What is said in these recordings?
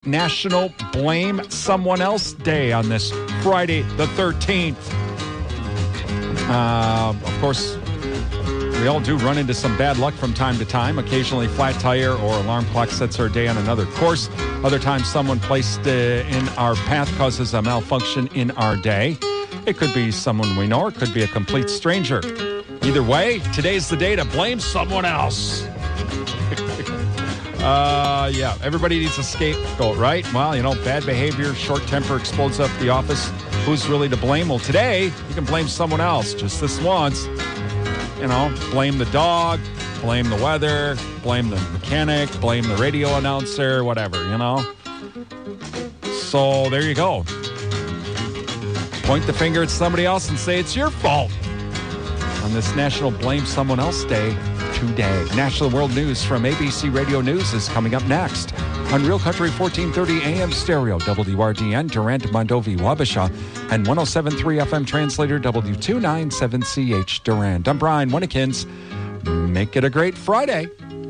National Blame Someone Else Day on this Friday the 13th. Of course, we all do run into some bad luck from time to time. Occasionally, flat tire or alarm clock sets our day on another course. Other times, someone placed in our path causes a malfunction in our day. It could be someone we know, or it could be a complete stranger. Either way, today's the day to blame someone else. Yeah, everybody needs a scapegoat, right? Well, bad behavior, short temper explodes up the office. Who's really to blame? Well, today, you can blame someone else just this once. Blame the dog, blame the weather, blame the mechanic, blame the radio announcer, whatever, So there you go. Point the finger at somebody else and say it's your fault on this National Blame Someone Else Day today. National World News from ABC Radio News is coming up next on Real Country 1430 AM stereo, WRDN, Durant, Mondovi, Wabasha, and 107.3 FM translator, W297CH Durant. I'm Brian Winnekins. Make it a great Friday.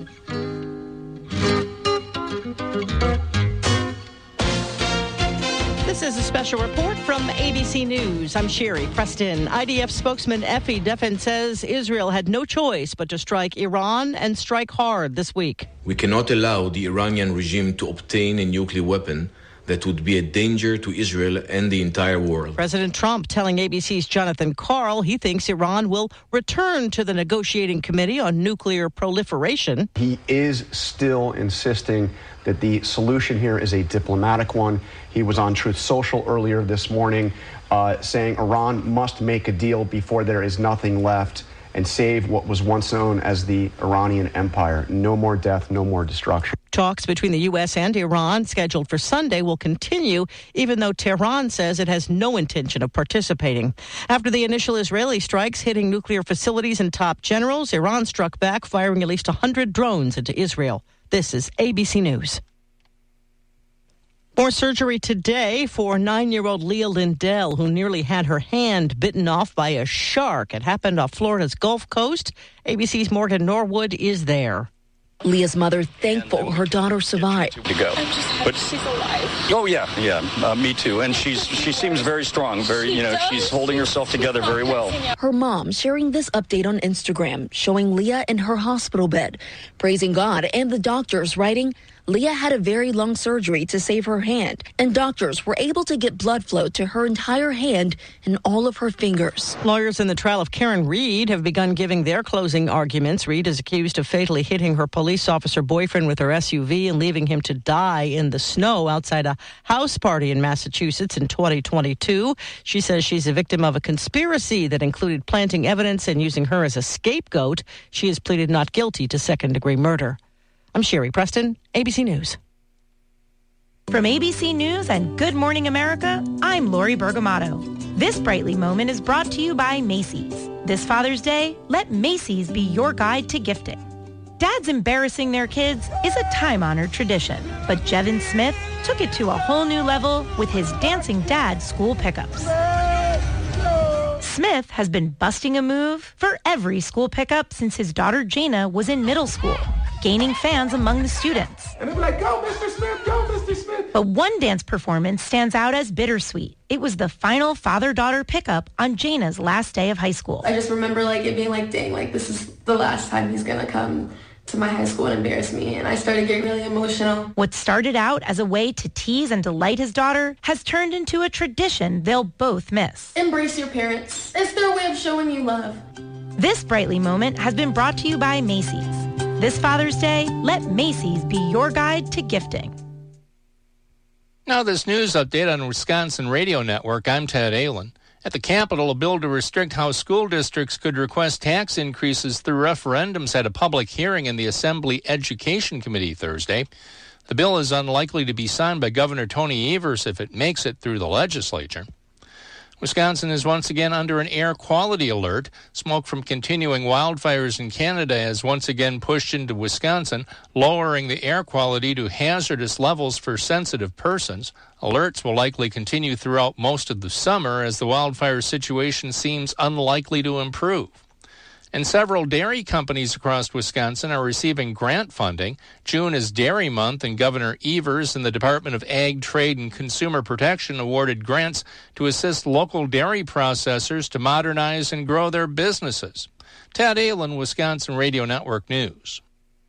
This is a special report from ABC News. I'm Sherry Preston. IDF spokesman Effie Deffen says Israel had no choice but to strike Iran and strike hard this week. We cannot allow the Iranian regime to obtain a nuclear weapon that would be a danger to Israel and the entire world. President Trump telling ABC's Jonathan Karl he thinks Iran will return to the negotiating committee on nuclear proliferation. He is still insisting that the solution here is a diplomatic one. He was on Truth Social earlier this morning saying Iran must make a deal before there is nothing left and save what was once known as the Iranian Empire. No more death, no more destruction. Talks between the U.S. and Iran, scheduled for Sunday, will continue, even though Tehran says it has no intention of participating. After the initial Israeli strikes hitting nuclear facilities and top generals, Iran struck back, firing at least 100 drones into Israel. This is ABC News. More surgery today for 9-year-old Leah Lindell, who nearly had her hand bitten off by a shark. It happened off Florida's Gulf Coast. ABC's Morgan Norwood is there. Leah's mother thankful her daughter survived. To go. I'm just happy she's alive. Oh, yeah, me too. And she seems very strong, she's holding herself together very well. Her mom sharing this update on Instagram, showing Leah in her hospital bed, praising God, and the doctors writing, Leah had a very long surgery to save her hand, and doctors were able to get blood flow to her entire hand and all of her fingers. Lawyers in the trial of Karen Reed have begun giving their closing arguments. Reed is accused of fatally hitting her police officer boyfriend with her SUV and leaving him to die in the snow outside a house party in Massachusetts in 2022. She says she's a victim of a conspiracy that included planting evidence and using her as a scapegoat. She has pleaded not guilty to second-degree murder. I'm Sherry Preston, ABC News. From ABC News and Good Morning America, I'm Lori Bergamato. This Brightly moment is brought to you by Macy's. This Father's Day, let Macy's be your guide to gifting. Dads embarrassing their kids is a time-honored tradition, but Jevin Smith took it to a whole new level with his Dancing Dad school pickups. Smith has been busting a move for every school pickup since his daughter Jana was in middle school, gaining fans among the students. And they'll be like, go, Mr. Smith, go, Mr. Smith. But one dance performance stands out as bittersweet. It was the final father-daughter pickup on Jana's last day of high school. I just remember it being dang, this is the last time he's going to come to my high school and embarrass me. And I started getting really emotional. What started out as a way to tease and delight his daughter has turned into a tradition they'll both miss. Embrace your parents. It's their way of showing you love. This Brightly moment has been brought to you by Macy's. This Father's Day, let Macy's be your guide to gifting. Now this news update on Wisconsin Radio Network. I'm Ted Allen. At the Capitol, a bill to restrict how school districts could request tax increases through referendums had a public hearing in the Assembly Education Committee Thursday. The bill is unlikely to be signed by Governor Tony Evers if it makes it through the legislature. Wisconsin is once again under an air quality alert. Smoke from continuing wildfires in Canada has once again pushed into Wisconsin, lowering the air quality to hazardous levels for sensitive persons. Alerts will likely continue throughout most of the summer as the wildfire situation seems unlikely to improve. And several dairy companies across Wisconsin are receiving grant funding. June is Dairy Month, and Governor Evers and the Department of Ag, Trade, and Consumer Protection awarded grants to assist local dairy processors to modernize and grow their businesses. Ted Allen, Wisconsin Radio Network News.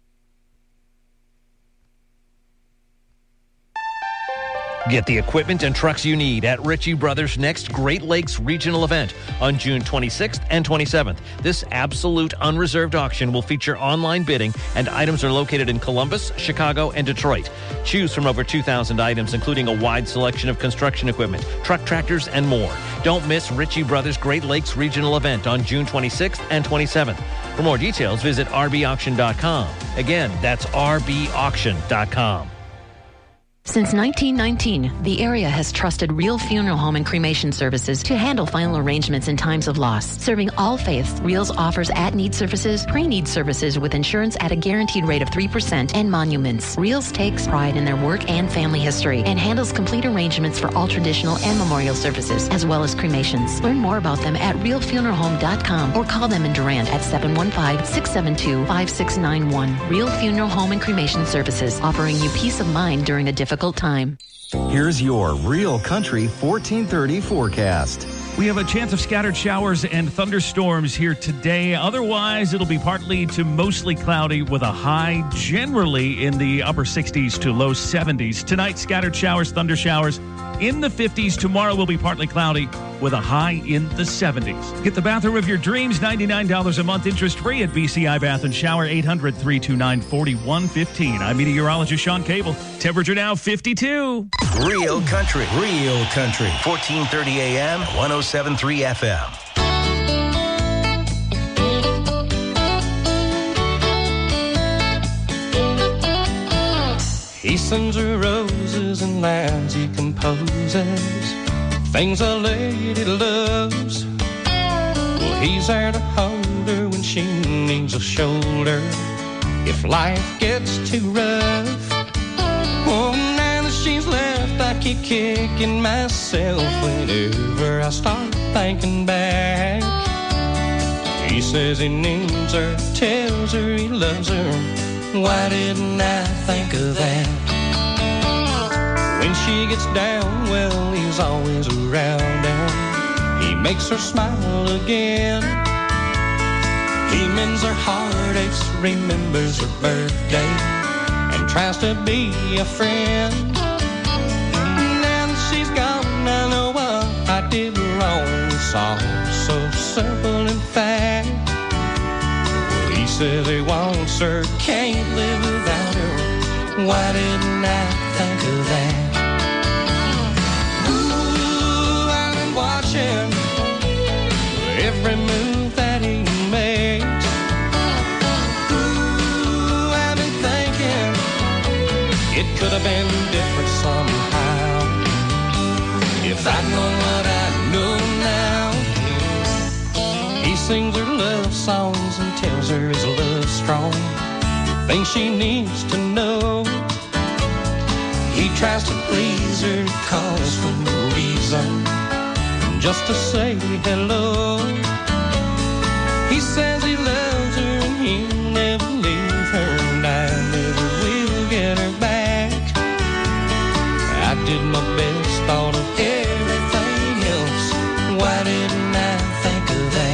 Get the equipment and trucks you need at Ritchie Brothers' next Great Lakes Regional event on June 26th and 27th. This absolute unreserved auction will feature online bidding, and items are located in Columbus, Chicago, and Detroit. Choose from over 2,000 items, including a wide selection of construction equipment, truck tractors, and more. Don't miss Ritchie Brothers' Great Lakes Regional event on June 26th and 27th. For more details, visit rbauction.com. Again, that's rbauction.com. Since 1919, the area has trusted Real Funeral Home and Cremation Services to handle final arrangements in times of loss. Serving all faiths, Reals offers at-need services, pre-need services with insurance at a guaranteed rate of 3%, and monuments. Reals takes pride in their work and family history and handles complete arrangements for all traditional and memorial services, as well as cremations. Learn more about them at realfuneralhome.com or call them in Durant at 715-672-5691. Real Funeral Home and Cremation Services, offering you peace of mind during a difficult time. Here's your Real Country 1430 forecast. We have a chance of scattered showers and thunderstorms here today. Otherwise, it'll be partly to mostly cloudy with a high generally in the upper 60s to low 70s. Tonight, scattered showers, thunder showers in the 50s. Tomorrow will be partly cloudy with a high in the 70s. Get the bathroom of your dreams, $99 a month, interest-free at BCI Bath and Shower, 800-329-4115. I'm meteorologist Sean Cable. Temperature now 52. Real Country, 1430 AM, 107.3 FM. He sends her roses and lines he composes, things a lady loves. Well, he's there to hold her when she needs a shoulder, if life gets too rough. Oh, now that she's left, I keep kicking myself whenever I start thinking back. He says he needs her, tells her he loves her. Why didn't I think of that? When she gets down, well, he's always around and he makes her smile again. He mends her heartaches, remembers her birthday, and tries to be a friend. Now that she's gone, I know what I did wrong. It's all so simple in fact. He says he wants her, can't live without her. Why didn't I think of that? Ooh, I've been watching every move that he makes. Ooh, I've been thinking it could have been different somehow if I'd known what I know now. He sings her love songs and tells her his love's strong, things she needs to know. He tries to please her, calls for no reason, just to say hello. He says he loves her and he'll never leave her, and I never will get her back. I did my best, thought of everything else. Why didn't I think of that?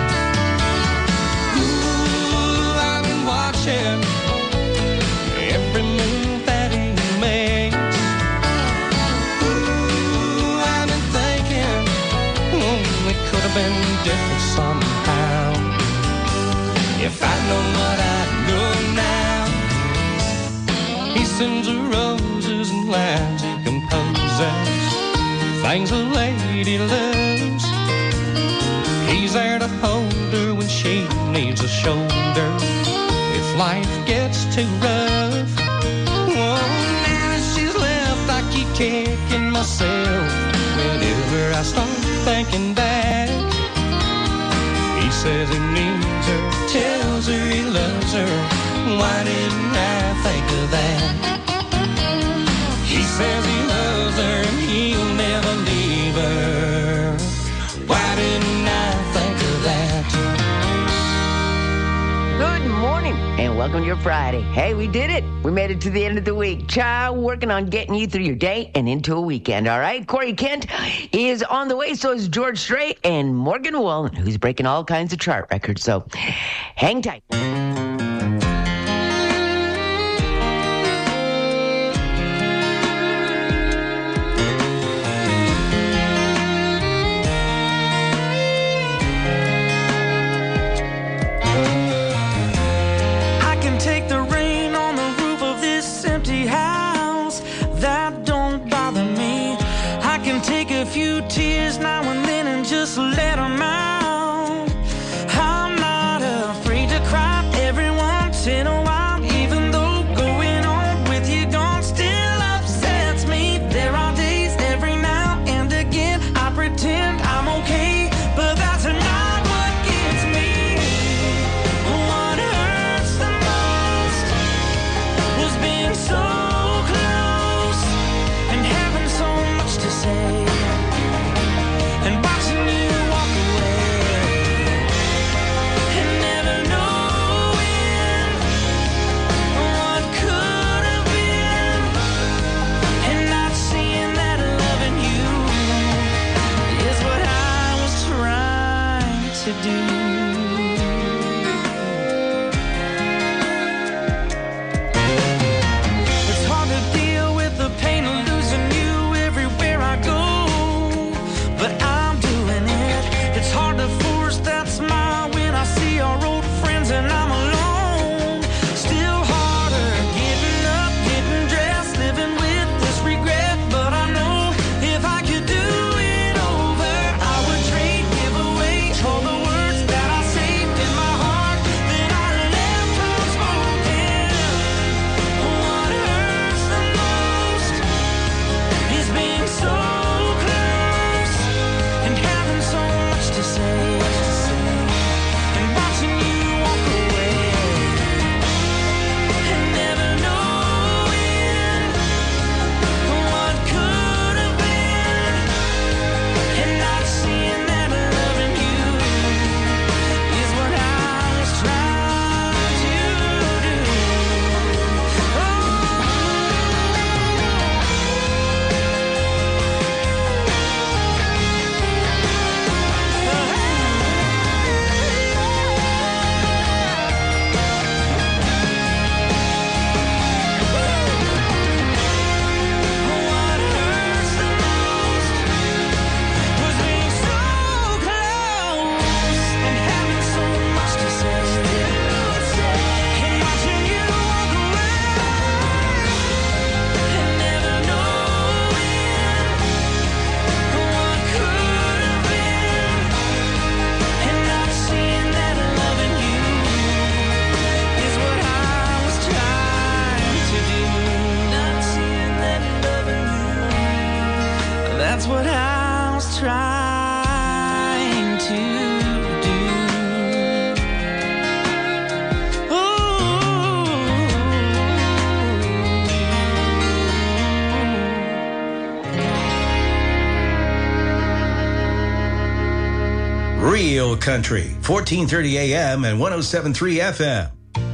Every move that he makes. Ooh, I've been thinking, it could have been different somehow if I'd known what I know now. He sends her roses and lines he composes, things a lady loves. He's there to hold her when she needs a shoulder, if life gets too rough. Oh, now that she's left, I keep kicking myself whenever I start thinking back. He says he needs her, tells her he loves her. Why didn't I think of that? He says he loves her and he'll never leave her. Why didn't I think of that? welcome to your Friday. Hey, we did it. We made it to the end of the week. Child, working on getting you through your day and into a weekend, all right? Corey Kent is on the way, so is George Strait and Morgan Wallen, who's breaking all kinds of chart records. So hang tight. Few tears now and then and just let them out. I'm not afraid to cry every once in a while, even though going on with you gone still upsets me. There are days every now and again I pretend I'm okay, but that's not what gets me. What hurts the most was being so close and having so much to say. And watching you walk away and never knowing what could have been, and not seeing that loving you is what I was trying to do. It's hard to deal with the pain of losing you everywhere I go, but I'm doing it. It's hard to force that smile when I see our old friends and I'm alone. Still harder getting up, getting dressed, living with this regret. But I know if I could do it over, I would trade, give away all the words that I saved in my heart that I left unspoken. What hurts the most is being so close and having so much to say, and watching you walk away and never knowing what could have been, and not seeing that loving you is what I was trying to do. What hurts the most was being so close and having so much to say, and watching you walk away and never knowing what could have been, and not seeing that loving you is what I was trying to do. Not seeing that loving you, that's what I was trying to do. Real Country, 1430 AM and 107.3 FM.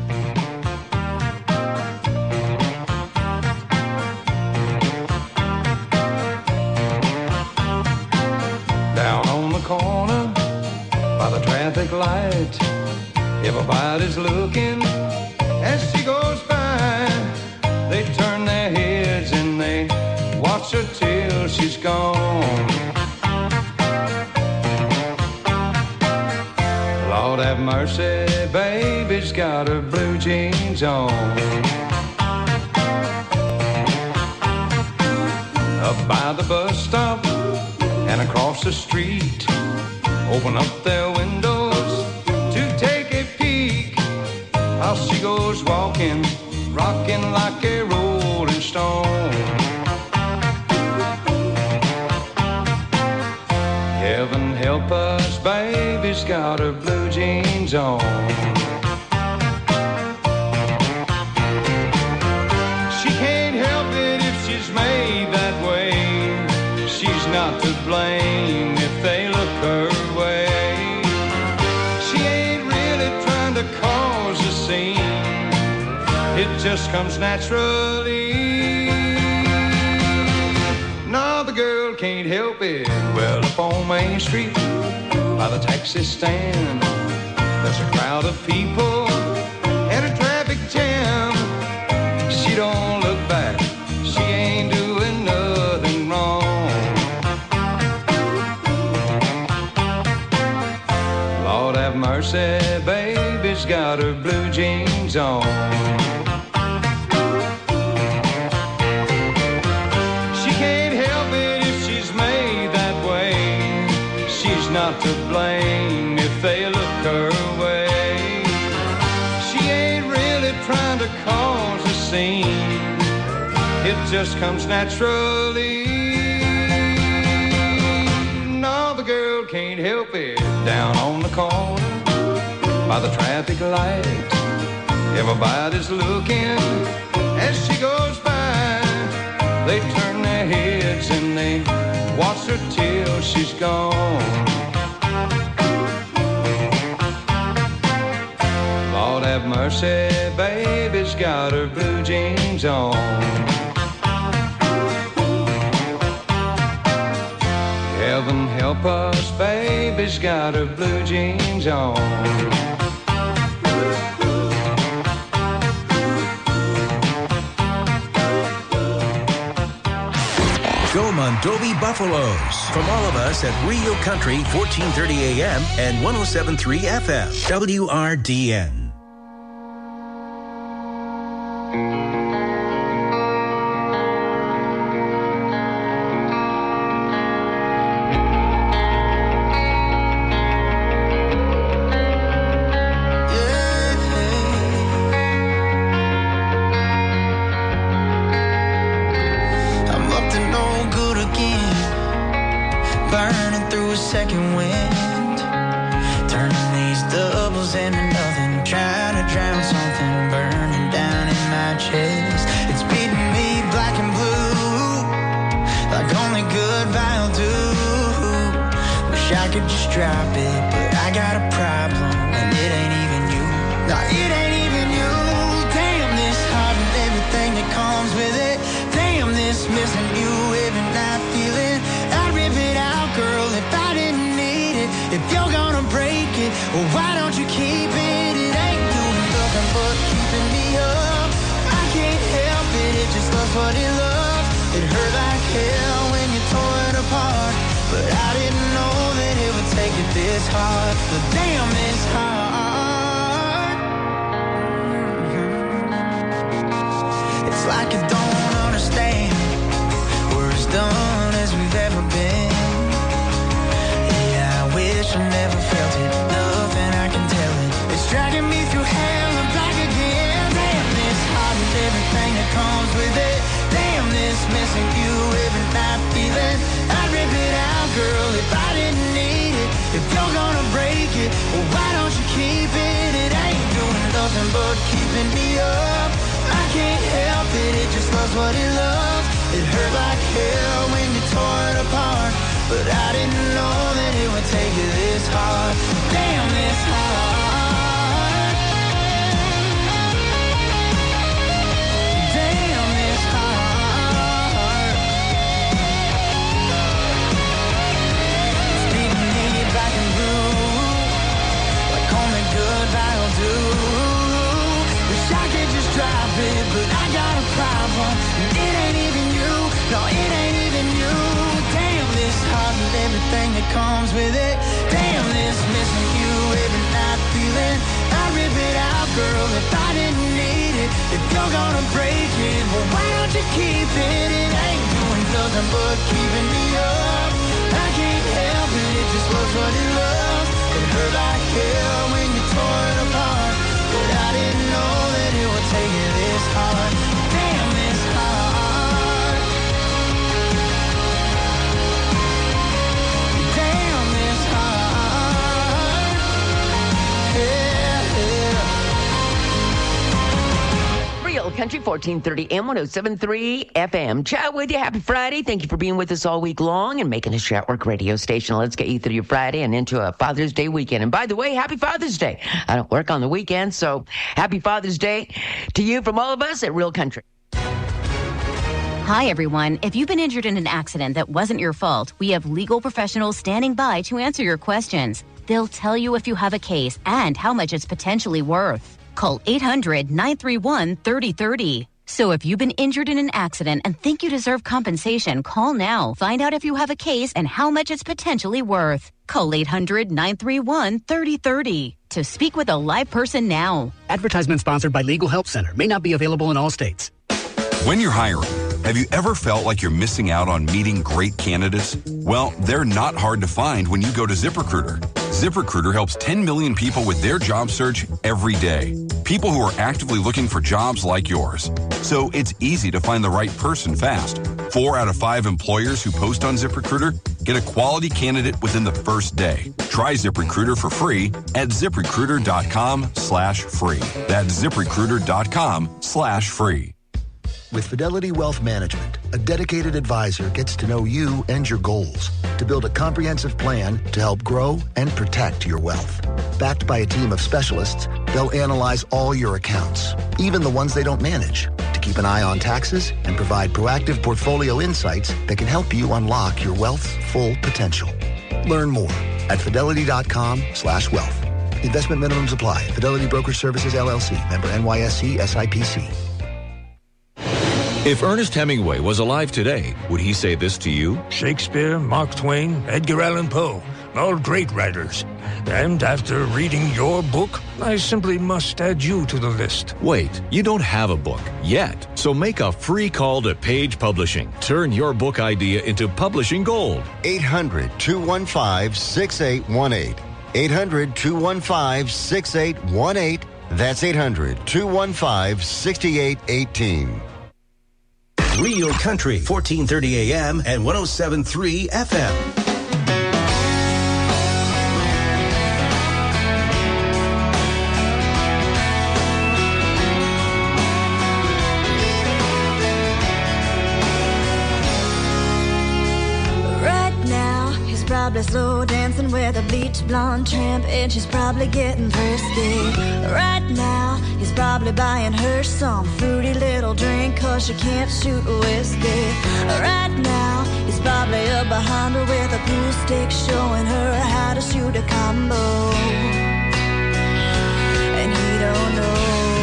Down on the corner by the traffic light, everybody's looking as she goes by. They turn their heads and they watch her till she's gone. Lord have mercy, baby's got her blue jeans on. Up by the bus stop and across the street, open up their windows to take a peek. How she goes walking, rocking like a rolling stone. Heaven help us, baby's got her blue jeans on. She can't help it if she's made that way. She's not to blame if they look her way. She ain't really trying to cause a scene. just comes naturally. No, the girl can't help it. Well, up on Main Street, by the taxi stand, there's a crowd of people and a traffic jam. She don't look back, she ain't doing nothing wrong. Lord have mercy, baby's got her blue jeans on. She can't help it if she's made that way. She's not to blame if they look her way. She ain't really trying to cause a scene. It just comes naturally. No, the girl can't help it. Down on the corner, by the traffic light, everybody's looking as she goes by. They turn their heads and they watch her till she's gone. Lord have mercy, baby's got her blue jeans on. Heaven help us, baby's got her blue jeans on. Go Mondovi Buffaloes. From all of us at Rio Country, 1430 AM and 107.3 FM. WRDN. Second wind, turning these doubles into nothing, trying to drown something burning down in my chest. It's beating me black and blue, like only good vinyl do. Wish I could just drop it, but I got a problem, and it ain't even you. No, it ain't even you. Damn, this heart and everything that comes with it. Damn, this missing you every night feeling. I'd rip it out, girl, if I didn't need it. If you're gonna break it, well, why don't you keep it? It ain't doing nothing but keeping me up. I can't help it, it just loves what it loves. It hurt like hell when you tore it apart, but I didn't know that it would take it this hard. But damn, it's hard. It's like you don't understand. We're as done as we've ever been. Yeah, I wish I never felt it. Nothing I can tell it. It's dragging me through hell and back again. Damn, this heart and everything that comes with it. Damn, this missing you every night feeling. I'd rip it out, girl, if I didn't need it. If you're gonna break it, well, why don't you keep it? It ain't doing nothing but keeping me up. I can't help it, it just loves what it loves. It hurt like hell when you tore it apart, but I didn't know that it would take you this hard. Damn, this hard. Damn, this hard. It's beating me black and blue, like only good vinyl do. Wish I could just drop it, but I got a problem. It ain't even you, no, it ain't even you. Damn, this heart and everything that comes with it. Damn, this missing you every night feeling. I'd rip it out, girl, if I didn't need it. If you're gonna break it, well, why don't you keep it? It ain't doing nothing but keeping me up. I can't help it, it just loves what it loves. It hurt like hell when you tore it apart, but I didn't know that it would take you this hard. Damn, this hard. Damn, this hard. Yeah, yeah. Real Country Country, 1430 AM, 107.3 FM. Chat with you. Happy Friday. Thank you for being with us all week long and making us your work radio station. Let's get you through your Friday and into a Father's Day weekend. And by the way, happy Father's Day. I don't work on the weekend, so happy Father's Day to you from all of us at Real Country. Hi, everyone. If you've been injured in an accident that wasn't your fault, we have legal professionals standing by to answer your questions. They'll tell you if you have a case and how much it's potentially worth. Call 800-931-3030. So if you've been injured in an accident and think you deserve compensation, call now. Find out if you have a case and how much it's potentially worth. Call 800-931-3030 to speak with a live person now. Advertisement sponsored by Legal Help Center. May not be available in all states. When you're hiring, have you ever felt like you're missing out on meeting great candidates? Well, they're not hard to find when you go to ZipRecruiter. ZipRecruiter helps 10 million people with their job search every day. People who are actively looking for jobs like yours. So it's easy to find the right person fast. 4 out of 5 employers who post on ZipRecruiter get a quality candidate within the first day. Try ZipRecruiter for free at ZipRecruiter.com/free. That's ZipRecruiter.com/free. With Fidelity Wealth Management, a dedicated advisor gets to know you and your goals to build a comprehensive plan to help grow and protect your wealth. Backed by a team of specialists, they'll analyze all your accounts, even the ones they don't manage, to keep an eye on taxes and provide proactive portfolio insights that can help you unlock your wealth's full potential. Learn more at fidelity.com/wealth. Investment minimums apply. Fidelity Brokerage Services, LLC. Member NYSE SIPC. If Ernest Hemingway was alive today, would he say this to you? Shakespeare, Mark Twain, Edgar Allan Poe, all great writers. And after reading your book, I simply must add you to the list. Wait, you don't have a book yet. So make a free call to Page Publishing. Turn your book idea into publishing gold. 800-215-6818. 800-215-6818. That's 800-215-6818. Real Country, 1430 AM and 107.3 FM. Right now, he's probably slow dancing with a bleach blonde tramp, and she's probably getting frisky. Right now, he's probably buying her some fruity little drink, 'cause she can't shoot whiskey. Right now, he's probably up behind her with a pool stick, showing her how to shoot a combo. And he don't know.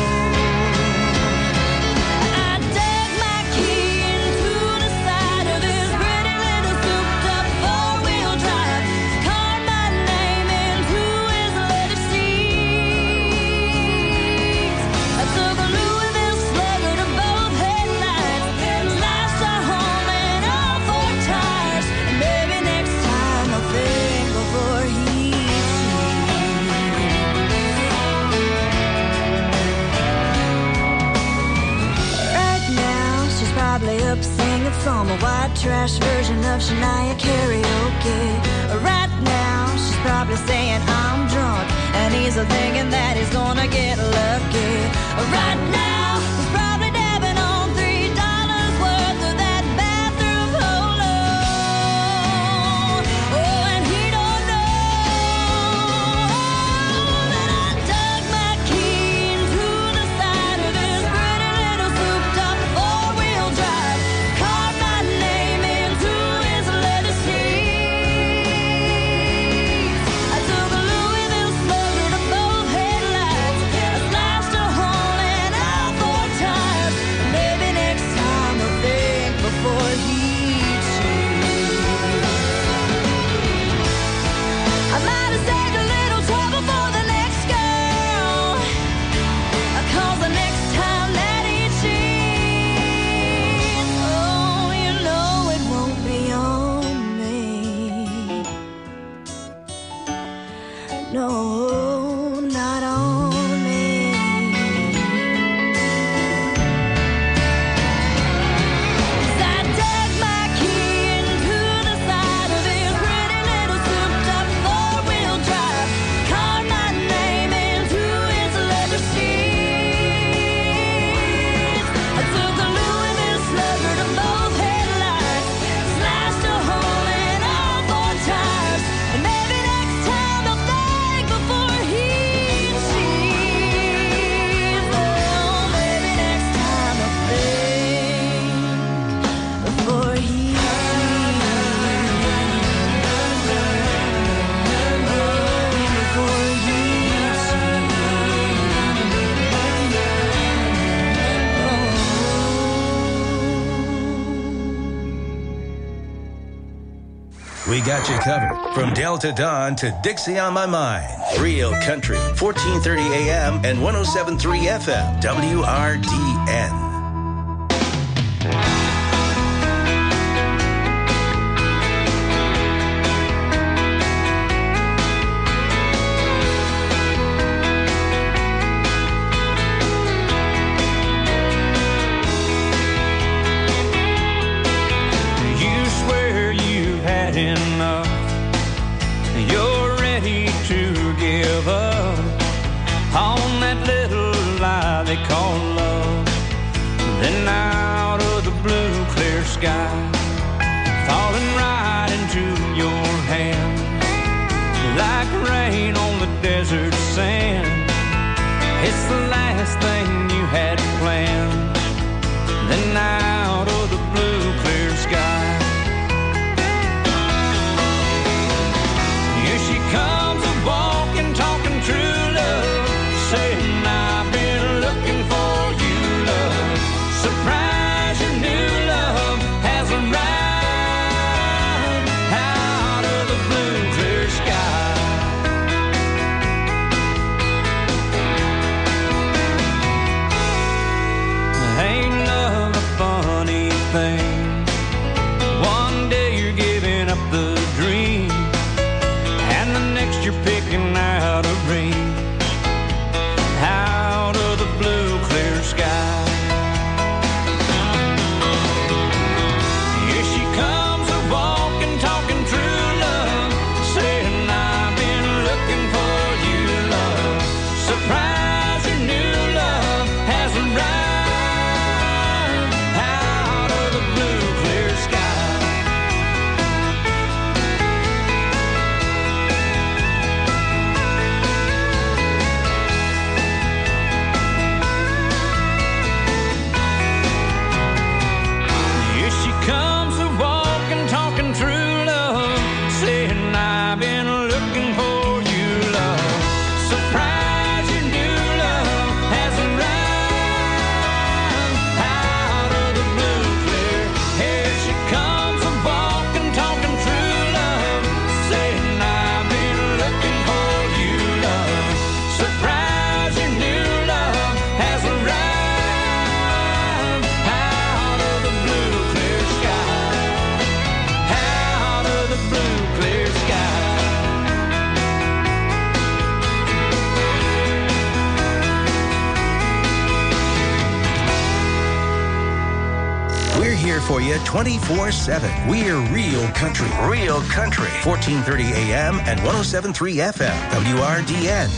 Up singing some white trash version of Shania karaoke. Right now, she's probably saying I'm drunk, and he's thinking that he's gonna get lucky. Right now, he's probably dabbing on $3 worth of that bathroom polo. Oh, and he don't know that I dug my key into the side of his pretty little souped-up four-wheel drive. Time. We got you covered. From Delta Dawn to Dixie on My Mind. Real Country, 1430 AM and 107.3 FM. WRDN. enough. You're ready to give up on that little lie they call love. Then out of the blue clear sky, falling right into your hand, like rain on the desert sand. It's the last thing you had planned. Then out of the blue clear sky, here she comes a-walking, talking true love, saying I've been looking for you, love. Surprise, your new love has arrived out of the blue clear sky. Ain't love a funny thing? One day you're giving up the dream, and the next you're picking out a ring out of the blue clear sky. Here she comes a-walking, talking true love, saying I've been looking for you, love. Surprise, your new love has arrived out of the blue clear sky. Here she comes a-walking, talking true love, saying I've been looking for you, love. Surprise, your new love has arrived out of the blue clear. Here she comes a-walking, talking true love, saying I've been looking for you, love. Surprise, your new love has arrived out of the blue clear sky, out of the blue clear sky. We're here for you 24/7. We're Real Country. Real Country. 1430 AM and 107.3 FM. WRDN.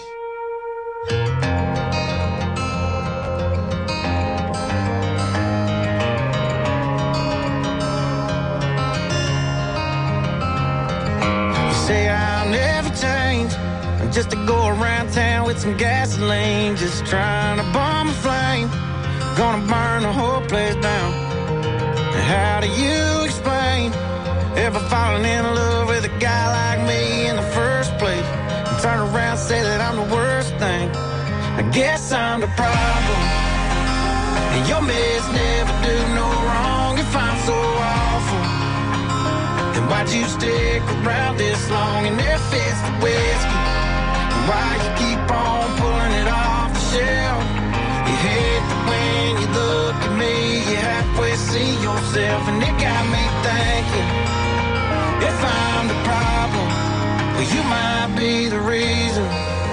You say I'll never change. I'm just to go around town with some gasoline, just trying to bomb a flame. Gonna burn the whole place down. And how do you explain ever falling in love with a guy like me in the first place? And turn around and say that I'm the worst thing. I guess I'm the problem. And your mess never do no wrong. If I'm so awful, then why'd you stick around this long? And if it's the whiskey, then why you keep on pulling it off the shelf? You hate that when you look at me, you halfway see yourself, and it got me thinking, if I'm the problem, well, you might be the reason.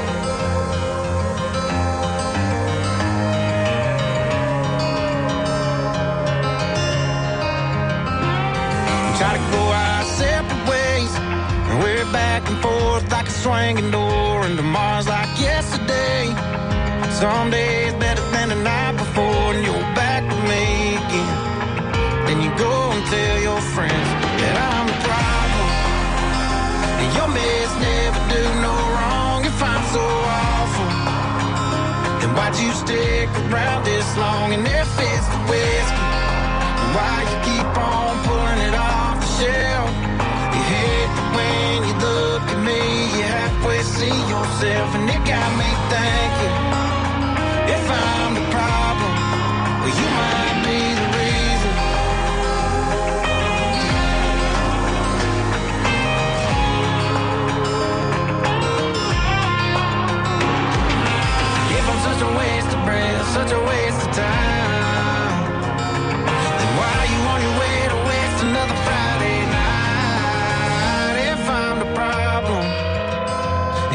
Try to go our separate ways, and we're back and forth like a swinging door, and tomorrow's like yesterday. Some days better than the night before, and you're back with me again. Then you go and tell your friends that I'm the problem, and your mess never do no wrong. If I'm so awful, then why'd you stick around this long? And if it's the whiskey, then why you keep on pulling it off the shelf? You hate that when you look at me, you halfway see yourself, and it got me thinking, if I'm the problem, well, you might be the reason.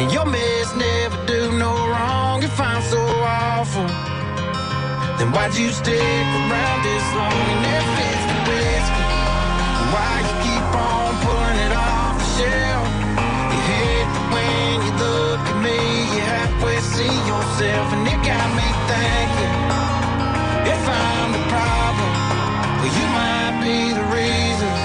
And your mess never do no wrong. If I'm so awful, then why'd you stick around this long? And if it's the whiskey, why you keep on pulling it off the shelf? You hate when you look at me, you halfway see yourself, and it got me thinking, if I'm the problem, well, you might be the reason.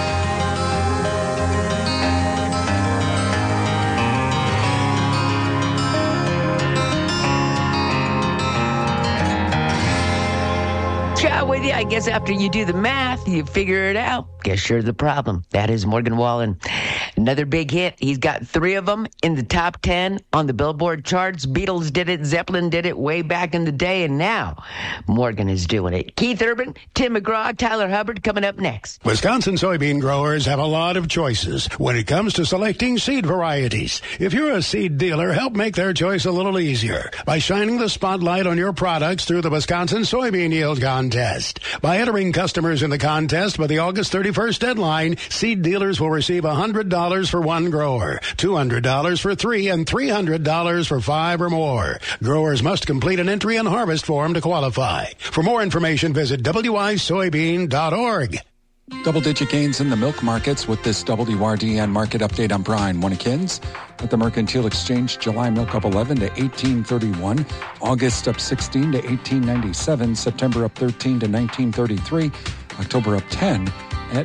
Chat with you. I guess after you do the math, you figure it out. Guess you're the problem. That is Morgan Wallen. Another big hit. He's got 3 of them in the top 10 on the Billboard charts. Beatles did it. Zeppelin did it way back in the day. And now Morgan is doing it. Keith Urban, Tim McGraw, Tyler Hubbard coming up next. Wisconsin soybean growers have a lot of choices when it comes to selecting seed varieties. If you're a seed dealer, help make their choice a little easier by shining the spotlight on your products through the Wisconsin Soybean Yield Contest. By entering customers in the contest by the August 31st deadline, seed dealers will receive $100 for one grower, $200 for 3, and $300 for 5 or more. Growers must complete an entry and harvest form to qualify. For more information, visit wisoybean.org. Double-digit gains in the milk markets with this WRDN market update. I'm Brian Winnikins. At the Mercantile Exchange, July milk up 11 to 18.31, August up 16 to 18.97, September up 13 to 19.33, October up 10 at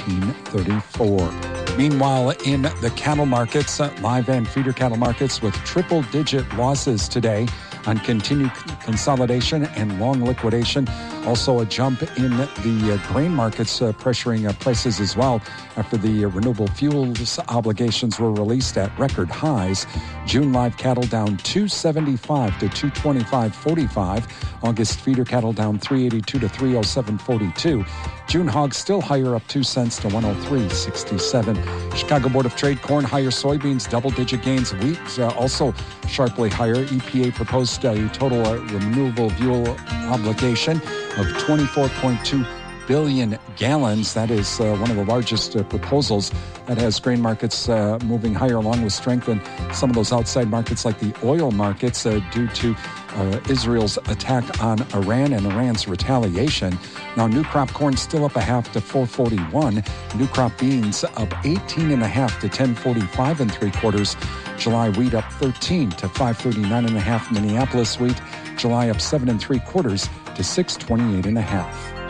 19.34. Meanwhile, in the cattle markets, live and feeder cattle markets with triple-digit losses today on continued consolidation and long liquidation. Also a jump in the grain markets pressuring prices as well after the renewable fuels obligations were released at record highs. June live cattle down 275 to 225.45. August feeder cattle down 382 to 307.42. June hogs still higher, up 2 cents to 103.67. Chicago Board of Trade corn higher, soybeans double-digit gains. Wheat also sharply higher. EPA proposed a total renewable fuel obligation of 24.2 billion gallons. That is one of the largest proposals that has grain markets moving higher, along with strength in some of those outside markets like the oil markets due to Israel's attack on Iran and Iran's retaliation. Now, new crop corn still up 0.5 to 4.41. New crop beans up 18.5 to 10.45 3/4. July wheat up 13 to 5.39.5. Minneapolis wheat, July up 7 3/4 to 6.28.5.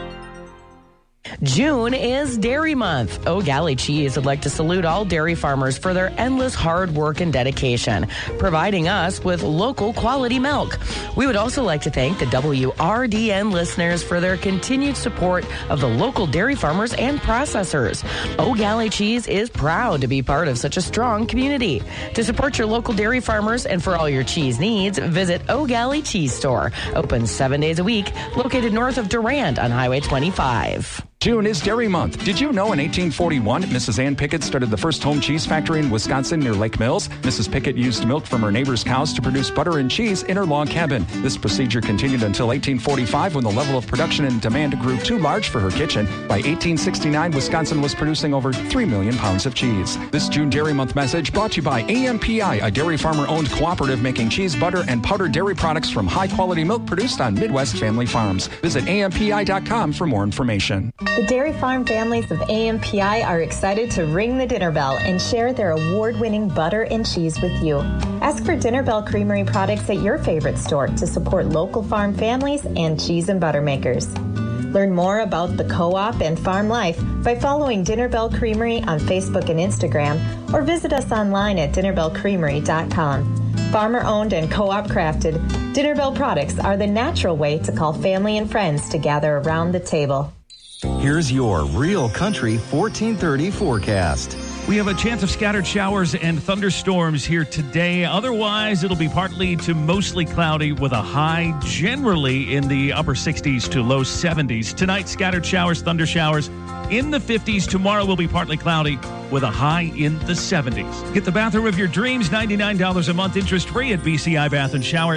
June is Dairy Month. O'Galley Cheese would like to salute all dairy farmers for their endless hard work and dedication, providing us with local quality milk. We would also like to thank the WRDN listeners for their continued support of the local dairy farmers and processors. O'Galley Cheese is proud to be part of such a strong community. To support your local dairy farmers and for all your cheese needs, visit O'Galley Cheese Store. Open 7 days a week, located north of Durand on Highway 25. June is Dairy Month. Did you know in 1841, Mrs. Ann Pickett started the first home cheese factory in Wisconsin near Lake Mills? Mrs. Pickett used milk from her neighbor's cows to produce butter and cheese in her log cabin. This procedure continued until 1845 when the level of production and demand grew too large for her kitchen. By 1869, Wisconsin was producing over 3 million pounds of cheese. This June Dairy Month message brought to you by AMPI, a dairy farmer-owned cooperative making cheese, butter, and powdered dairy products from high-quality milk produced on Midwest family farms. Visit AMPI.com for more information. The dairy farm families of AMPI are excited to ring the dinner bell and share their award-winning butter and cheese with you. Ask for Dinner Bell Creamery products at your favorite store to support local farm families and cheese and butter makers. Learn more about the co-op and farm life by following Dinner Bell Creamery on Facebook and Instagram, or visit us online at dinnerbellcreamery.com. Farmer-owned and co-op crafted, Dinner Bell products are the natural way to call family and friends to gather around the table. Here's your Real Country 1430 forecast. We have a chance of scattered showers and thunderstorms here today. Otherwise, it'll be partly to mostly cloudy with a high generally in the upper 60s to low 70s. Tonight, scattered showers, thunder showers in the 50s. Tomorrow will be partly cloudy with a high in the 70s. Get the bathroom of your dreams, $99 a month, interest-free at BCI Bath and Shower,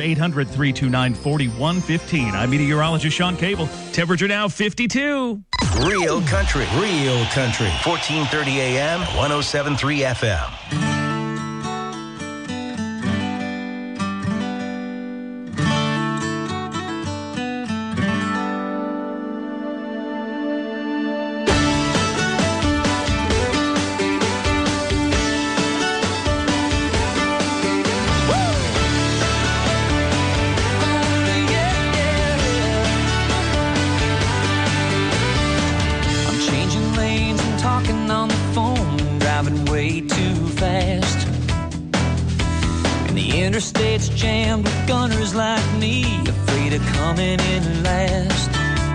800-329-4115. I'm meteorologist Sean Cable. Temperature now 52. Real Country. Real Country. 1430 AM, 107.3 FM. driving way too fast. And the interstate's jammed with gunners like me, afraid of coming in last.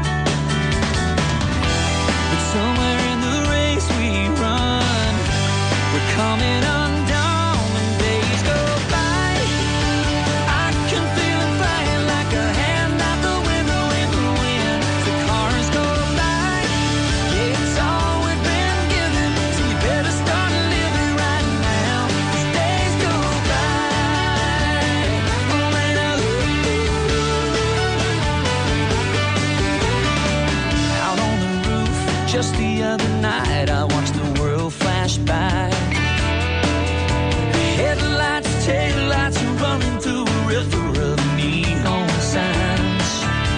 But somewhere in the race we run, we're coming undone when days go by. I can feel it flying like a hand out the window in the wind. The cars go by, yeah, it's all we've been given, so you better start living right now as days go by. Out on the roof just the other night, I watched the world flash by. Headlights, taillights are running through a river of neon signs.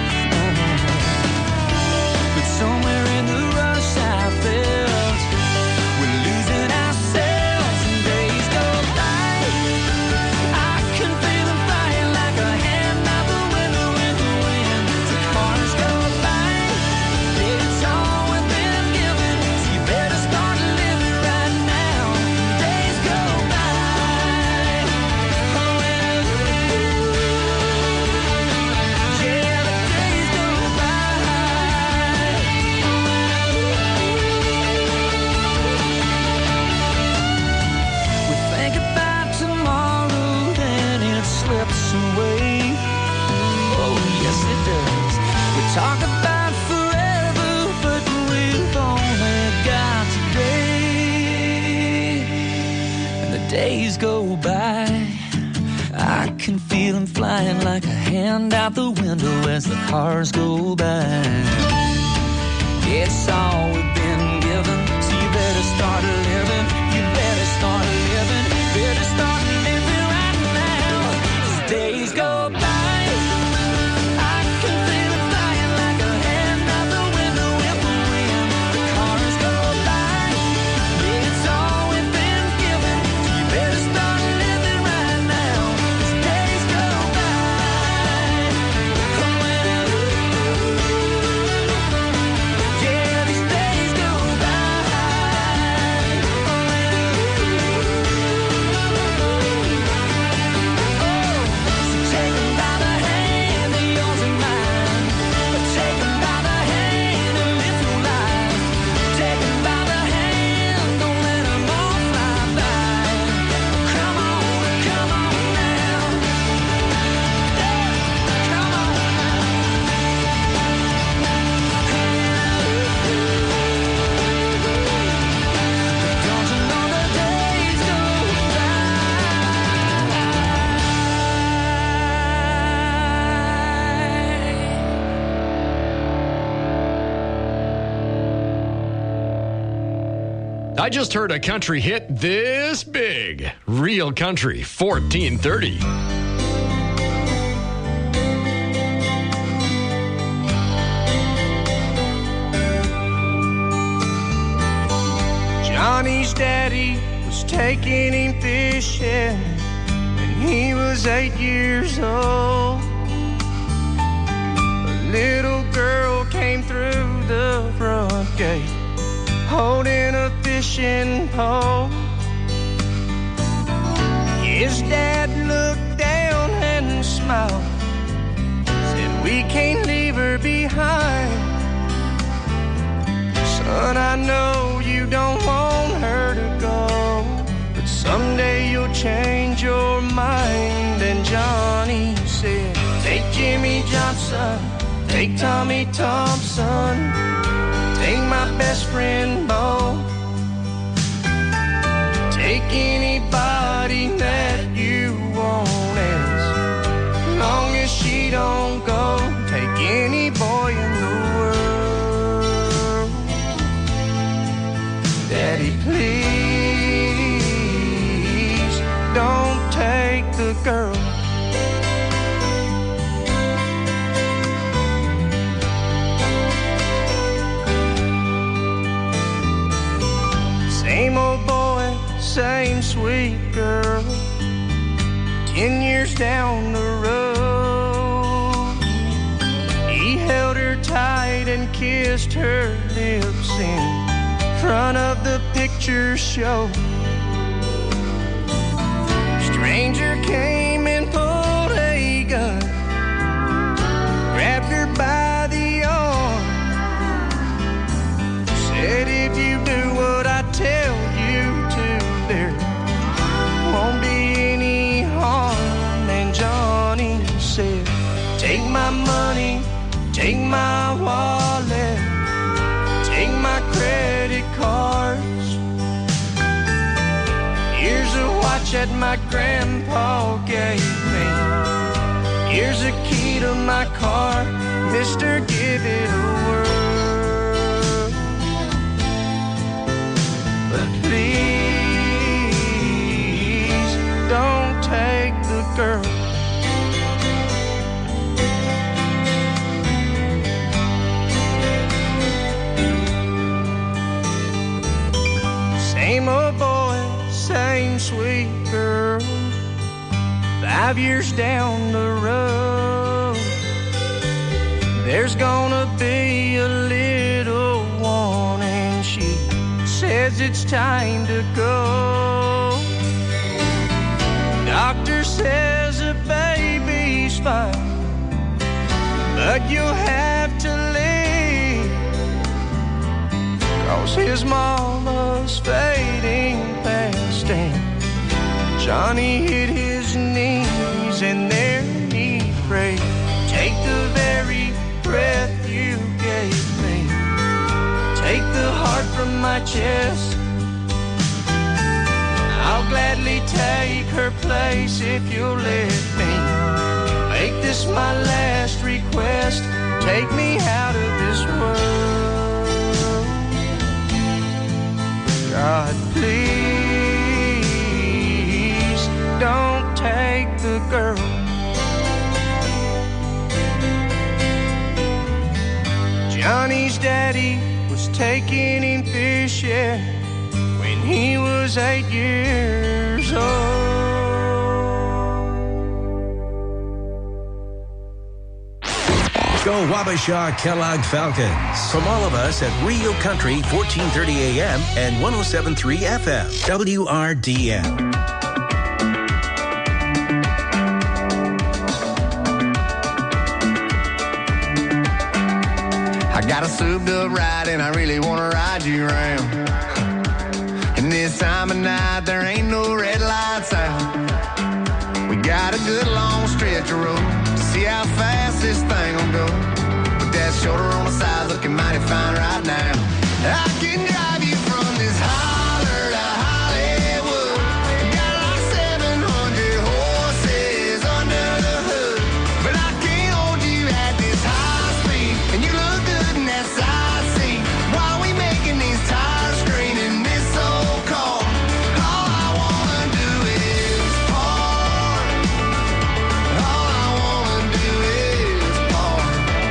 But somewhere in the rush I felt we're losing ourselves and days go by. I can feel them flying like a hand out the window in the wind. The cars go by, yeah, it's all we've been given, so you better start living right now. Days go by. We think about tomorrow, then it slips away. Oh, yes, it does. We talk about forever, but we've only got today. And the days go by. I can feel them flying like a hand out the window as the cars go by. It's all we've been given, so you better start living. You better start living. Better start living right now as days go by. I can feel it flying like a hand out the window in the wind. The cars go by, yeah, it's all we've been given, so you better start living right now as days go by. Yeah, these days go by. So take 'em by the hand, they're yours and mine. Take 'em by the hand and live your life. Take 'em by the hand, don't let 'em all fly by. Come on now. Come on Don't you know the days go I just heard a country hit this big. Real Country 1430. Johnny's daddy was taking him fishing when he was 8 years old. A little girl came through the front gate holding a fishing pole. His dad looked down and smiled, said, "We can't leave her behind. Son, I know you don't want her to go, but someday you'll change your mind." And Johnny said, "Take Jimmy Johnson, take Tommy Thompson, take my best friend Bo, take anybody that you want, as long as she don't go. Take any boy in the world. Daddy, please don't take the girl." Same old boy, same sweet girl. 10 years down the road, he held her tight and kissed her lips in front of the picture butcher show. Stranger came and pulled a gun, grabbed her by the arm, said if you do what I tell you to, there won't be any harm. And Johnny said, take my money, take my wallet, take my credit cards. Here's a watch that my grandpa gave me. Here's a key to my car, mister, give it a whirl. But please don't take the girl. Same old boy, same sweet girl. 5 years down the road, there's gonna be a little one, and she says it's time to go. Doctor says the baby's fine, but you'll have to leave, 'cause his mama's fading fast. And Johnny hit his knees and there he prayed, take the very breath you gave me, take the heart from my chest. I'll gladly take her place if you'll let me make this my last request. Take me out of this world. God, please don't take the girl. Johnny's daddy was taking him fishing when he was 8 years old. Go Wabasha Kellogg Falcons. From all of us at Real Country, 1430 AM and 107.3 FM, WRDN. I got a souped up ride and I really want to ride you around. And this time of night there ain't no red lights out. We got a good long stretch of road to see how fast this thing will go. With that shoulder on the side looking mighty fine right now. I can drive you from this holler to Hollywood. Got like 700 horses under the hood. But I can't hold you at this high speed. And you look good in that side seat. While we making these tires screaming this old car. All I wanna do is park. All I wanna do is park.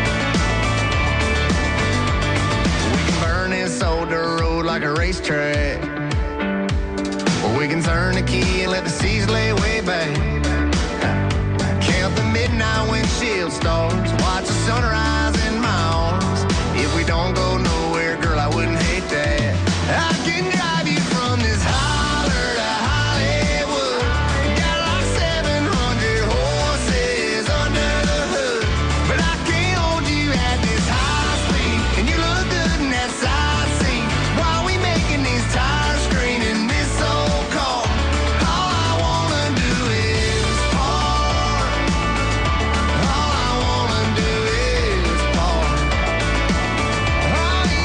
We can burn this old dirt road like a racetrack, or we can turn the key and let the seas lay way back. Count the midnight windshield stars, watch the sunrise in my arms. If we don't go nowhere, girl, I wouldn't hate that. I can drive you from this holler to Hollywood. Got like 700 horses under the hood. But I can't hold you at this high speed. And you look good in that side seat. While we making these tires screaming this old car. All I wanna do is park. All I wanna do is park. Oh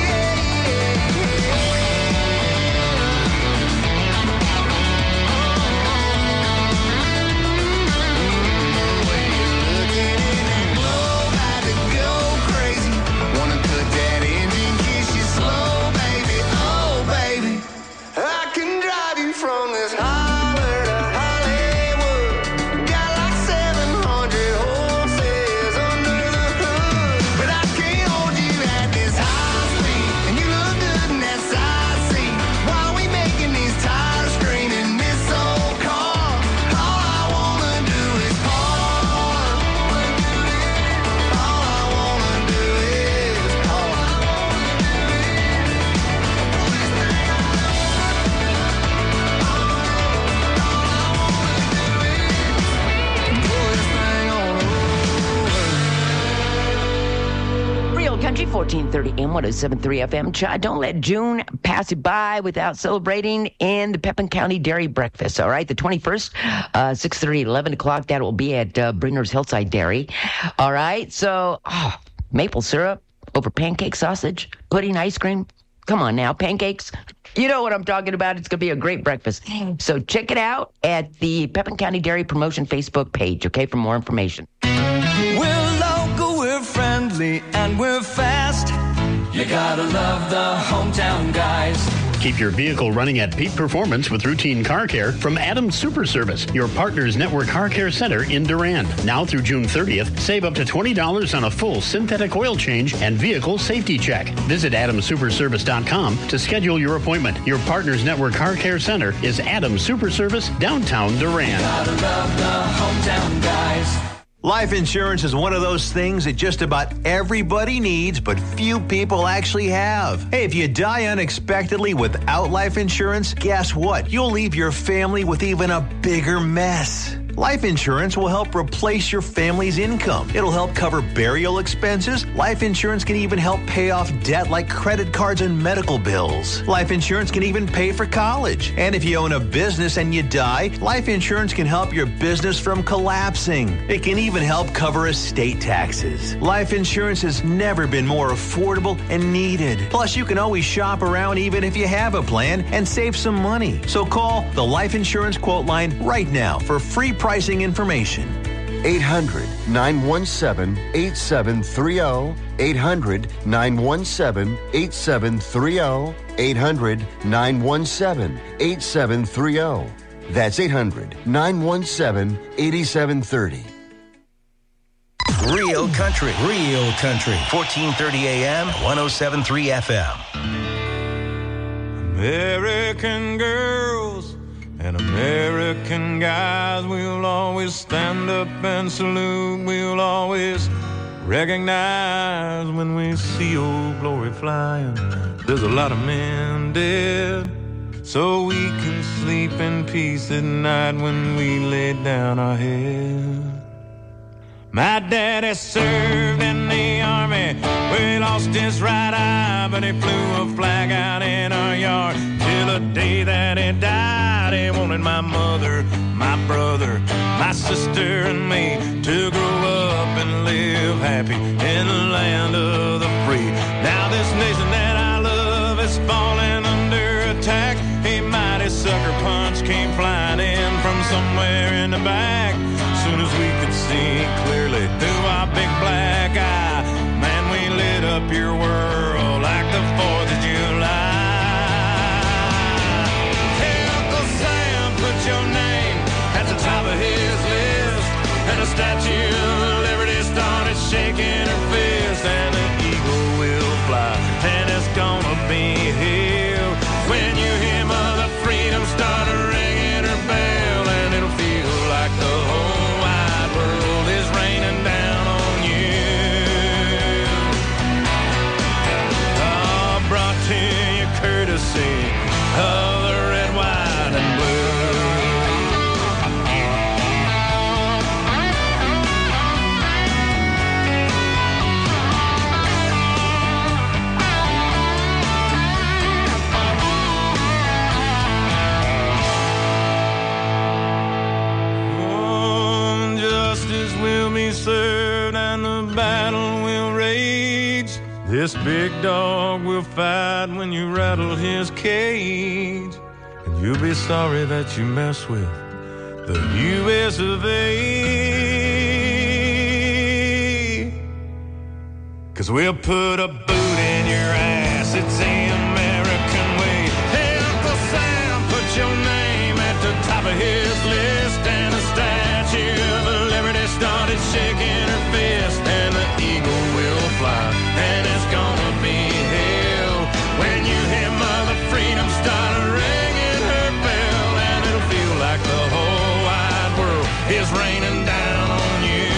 1430 and 107.3 FM. Chad, don't let June pass you by without celebrating in the Pepin County Dairy Breakfast, all right? The 21st, 6:30, 11 o'clock, that will be at Brinner's Hillside Dairy, all right? So, maple syrup over pancake sausage, pudding, ice cream. Come on now, pancakes. You know what I'm talking about. It's going to be a great breakfast. So check it out at the Pepin County Dairy Promotion Facebook page, okay, for more information. We're local, we're friendly, and we're fast. You gotta love the hometown guys. Keep your vehicle running at peak performance with routine car care from Adams Super Service, your partner's network car care center in Durand. Now through June 30th, save up to $20 on a full synthetic oil change and vehicle safety check. Visit AdamSuperService.com to schedule your appointment. Your partner's network car care center is Adams Super Service, downtown Durand. Gotta love the hometown guys. Life insurance is one of those things that just about everybody needs, but few people actually have. Hey, if you die unexpectedly without life insurance, guess what? You'll leave your family with even a bigger mess. Life insurance will help replace your family's income. It'll help cover burial expenses. Life insurance can even help pay off debt like credit cards and medical bills. Life insurance can even pay for college. And if you own a business and you die, life insurance can help your business from collapsing. It can even help cover estate taxes. Life insurance has never been more affordable and needed. Plus, you can always shop around even if you have a plan and save some money. So call the Life Insurance Quote Line right now for free pricing information. 800-917-8730. 800-917-8730. 800-917-8730. That's 800-917-8730. Real country. 1430 AM, 107.3 FM. American girls and American guys, we'll always stand up and salute. We'll always recognize when we see old glory flying. There's a lot of men dead, so we can sleep in peace at night when we lay down our head. My daddy served in the army, where he lost his right eye, but he flew a flag out in our yard till the day that he died. He wanted my mother, my brother, my sister, and me to grow up and live happy in the land of the free. Now this nation that I love is falling under attack. A mighty sucker punch came flying in from somewhere in the back. Soon as we could see clearly through our big black eye, man, we lit up your world like the 4th of July. Hey, Uncle Sam, put your name at the top of his list, and the Statue of Liberty started shaking her fist, and the eagle will fly, and it's gonna be here when you hear Mother Freedom start ringing her bell, and it'll feel like the whole world is raining down on you. Oh, brought to you courtesy of the red, white, and blue. Will be served and the battle will rage. This big dog will fight when you rattle his cage, and you'll be sorry that you mess with the U.S. of A. 'Cause we'll put a boot in your ass, it's the American way. Hey, Uncle Sam, put your name at the top of his list, and the Statue of Liberty started shaking her fist, and the eagle will fly, and it's gonna be hell when you hear Mother Freedom start ringing her bell, and it'll feel like the whole wide world is raining down on you.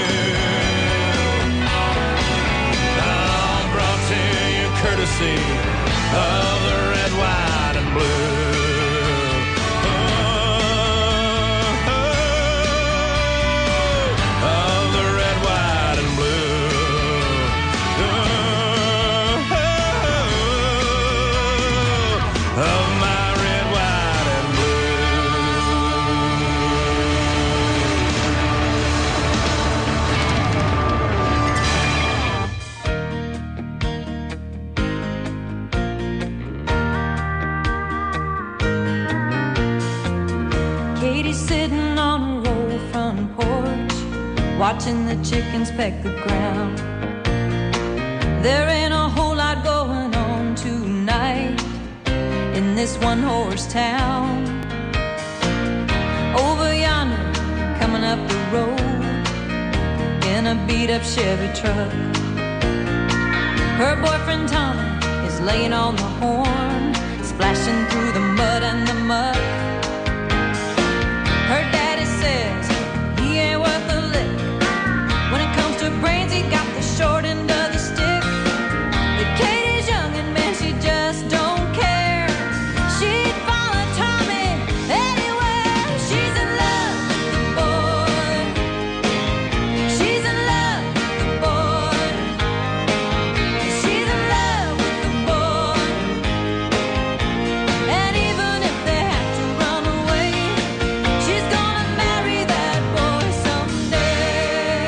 I'm brought to you courtesy of the red, white, and blue. Katie's sitting on her old front porch, watching the chickens peck the ground. There ain't a whole lot going on tonight in this one-horse town. Over yonder, coming up the road in a beat-up Chevy truck, her boyfriend Tommy is laying on the horn, splashing through the mud and the muck. Her daddy says he ain't worth a lick. When it comes to brains, he got the short end of the stick. But Katie's young and man, she just don't care. She'd follow Tommy anywhere. She's in love with the boy. She's in love with the boy. She's in love with the boy. And even if they have to run away, she's gonna marry that boy someday.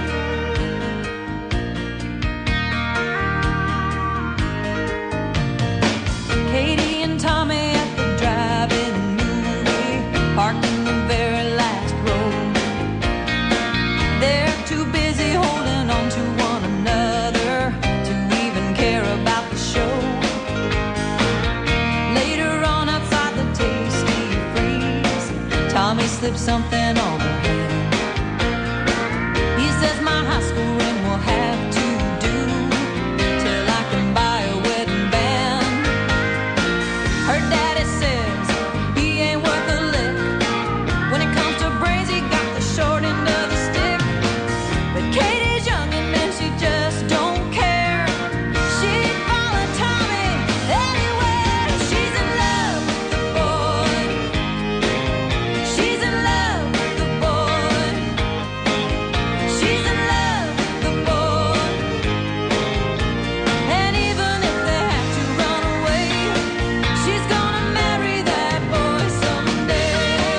Katie and Tommy at the drive-in movie, parked in the very last row. They're too busy holding on to one another to even care about the show. Later on outside the Tasty Freeze, Tommy slips something on her hand. He says my high school ring will have to do till I can buy a wedding band. Her daddy says he ain't worth a lick. When it comes to brains, he got the short end of the stick. But Katie's young and man, she just don't care. She'd follow Tommy anywhere. She's in love with the boy. She's in love with the boy. She's in love with the boy. And even if they have to run away, she's gonna marry that boy someday.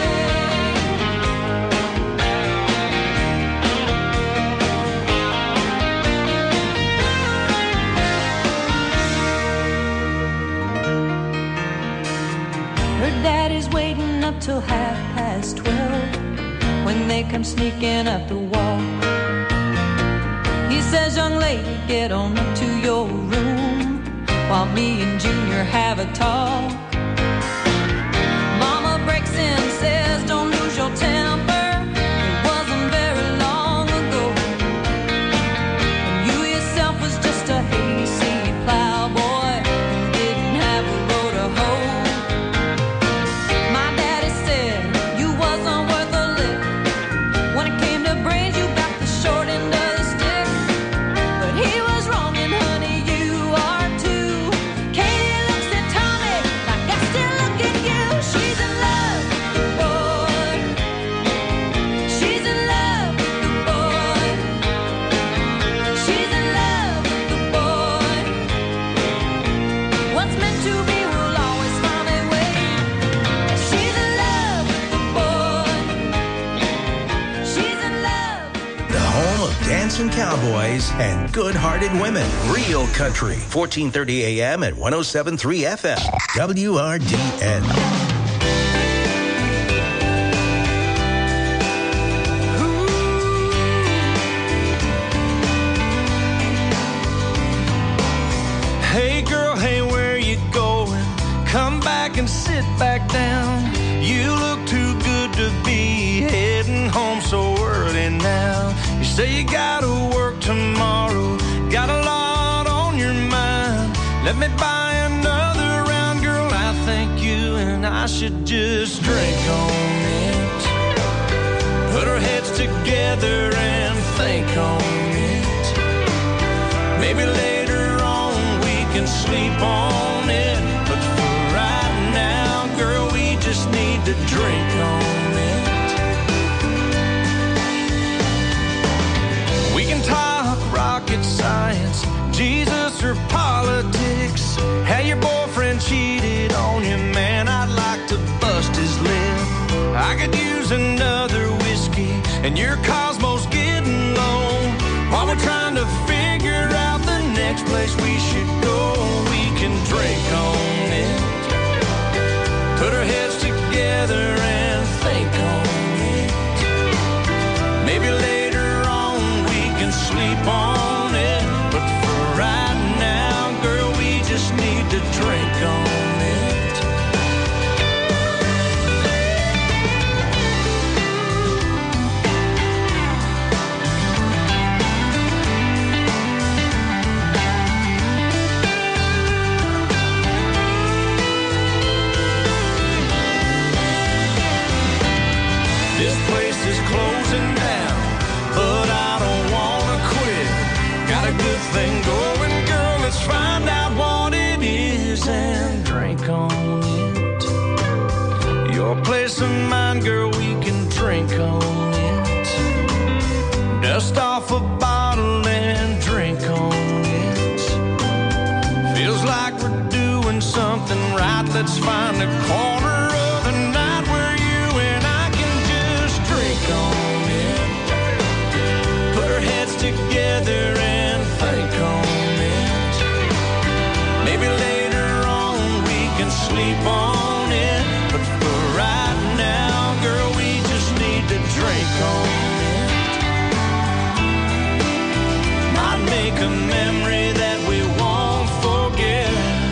Her daddy's waiting up till 12:30 when they come sneaking up the wall. He says, young lady, get on up to your room while me and Junior have a talk. Mama breaks in and says, don't lose your temper. It wasn't very long ago when you yourself was just a hayseed plowboy who didn't have a row to hoe. My daddy said you wasn't worth a lick. When it came to brains, you got the short end of the stick. But he was wrong, and honey, you are too. Katie looks at Tommy like I still look at you. She's in love with the boy. She's in love with the boy. She's in love with the boy. What's meant to be will always find a way. She's in love with the boy. She's in love. The home of dancing cowboys and good-hearted women. Real Country, 1430 AM at 107.3 FM. WRDN. Hey girl, hey, where you going? Come back and sit back down. You look too good to be heading home so early now. You say you gotta work tomorrow, got a lot on your mind. Let me buy another round, girl. I think you and I should just drink on it. Put our heads together and think on it. Maybe later on we can sleep on it. But for right now, girl, we just need to drink on it. We can talk rocket science, Jesus or politics. How your boyfriend cheated on you, man, I'd like to bust his lip. I could use another whiskey, and your Cosmo's getting low. While we're trying to figure out the next place we should go, we can drink on it. Put our heads together and think on it. peace of mind, girl, we can drink on it. Dust off a bottle and drink on it. Feels like we're doing something right. Let's find a corner of the night where you and I can just drink on it. Put our heads together and think on it. Maybe later on we can sleep on it. But for right now, girl, we just need to drink on it. Might make a memory that we won't forget.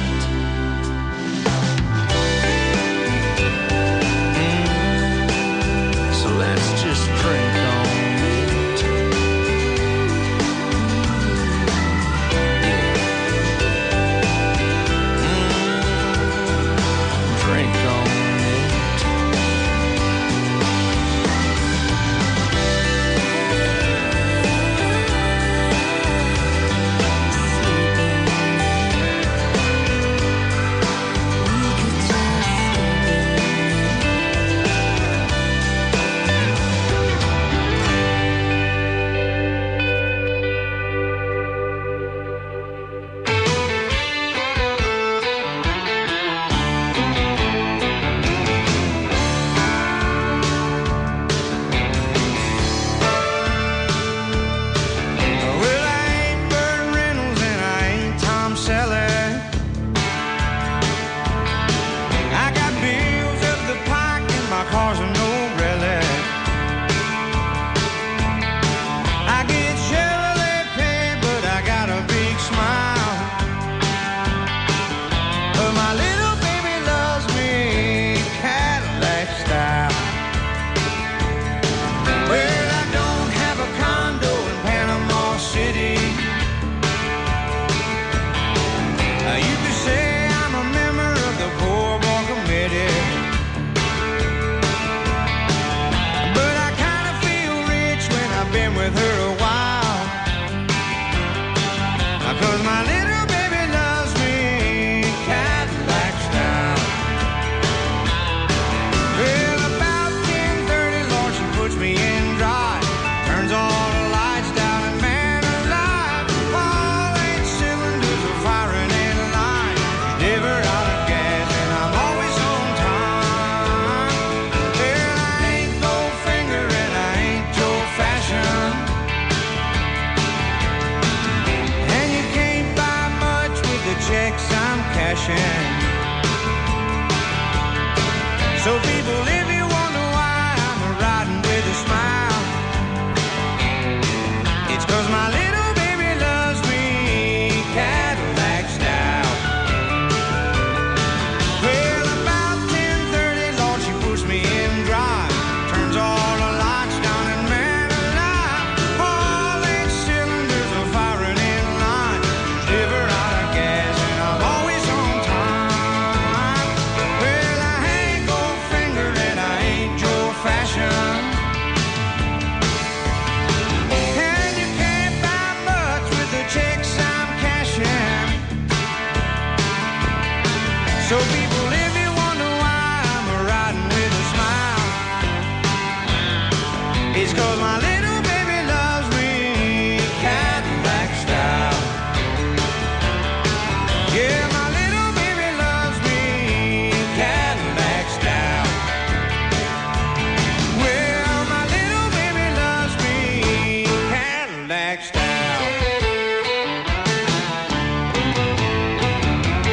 So let's just drink on it. Drink on it. Well, I ain't Burt Reynolds and I ain't Tom Selleck. I got bills up the pike and my car's a no relic. I get Chevrolet pay, but I got a big smile. But my little baby loves me Cadillac style. Well, I don't have a condo in Panama City. You could say I'm a member of the Poor Boy Committee. But I kind of feel rich when I've been with her a while. 'Cause my little baby loves me Cadillac style. Well, about 10:30, Lord, she puts me in drive. Turns all the lights down and man alive. All 8 cylinders are firing in line. Never out of gas and I'm always on time. Well, I ain't Goldfinger and I ain't Joe Fashion. And you can't buy much with the checks I'm cashing. So people